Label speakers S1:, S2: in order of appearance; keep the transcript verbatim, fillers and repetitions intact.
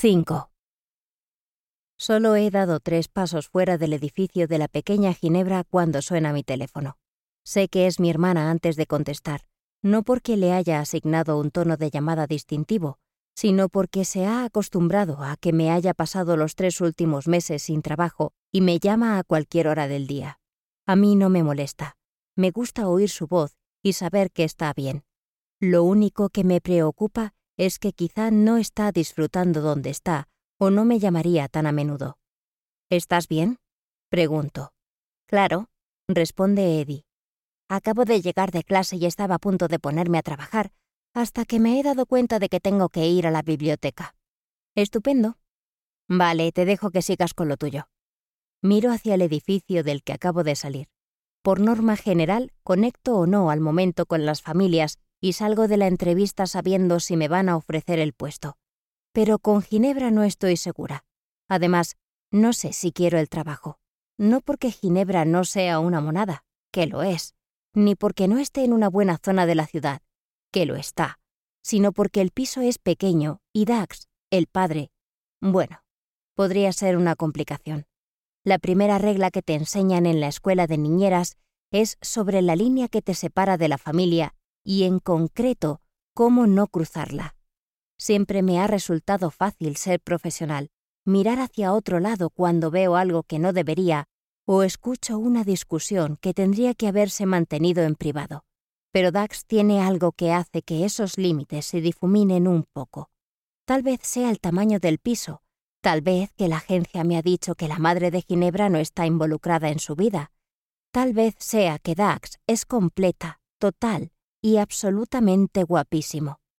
S1: cinco. Solo he dado tres pasos fuera del edificio de la pequeña Ginebra cuando suena mi teléfono. Sé que es mi hermana antes de contestar, no porque le haya asignado un tono de llamada distintivo, sino porque se ha acostumbrado a que me haya pasado los tres últimos meses sin trabajo y me llama a cualquier hora del día. A mí no me molesta. Me gusta oír su voz y saber que está bien. Lo único que me preocupa es que quizá no está disfrutando donde está o no me llamaría tan a menudo. ¿Estás bien?, pregunto. Claro, responde Eddie. Acabo de llegar de clase y estaba a punto de ponerme a trabajar, hasta que me he dado cuenta de que tengo que ir a la biblioteca. Estupendo. Vale, te dejo que sigas con lo tuyo. Miro hacia el edificio del que acabo de salir. Por norma general, conecto o no al momento con las familias y salgo de la entrevista sabiendo si me van a ofrecer el puesto. Pero con Ginebra no estoy segura. Además, no sé si quiero el trabajo. No porque Ginebra no sea una monada, que lo es, ni porque no esté en una buena zona de la ciudad, que lo está, sino porque el piso es pequeño y Dax, el padre, bueno, podría ser una complicación. La primera regla que te enseñan en la escuela de niñeras es sobre la línea que te separa de la familia y, en concreto, cómo no cruzarla. Siempre me ha resultado fácil ser profesional, mirar hacia otro lado cuando veo algo que no debería o escucho una discusión que tendría que haberse mantenido en privado. Pero Dax tiene algo que hace que esos límites se difuminen un poco. Tal vez sea el tamaño del piso, tal vez que la agencia me ha dicho que la madre de Ginebra no está involucrada en su vida, tal vez sea que Dax es completa, total y absolutamente guapísimo.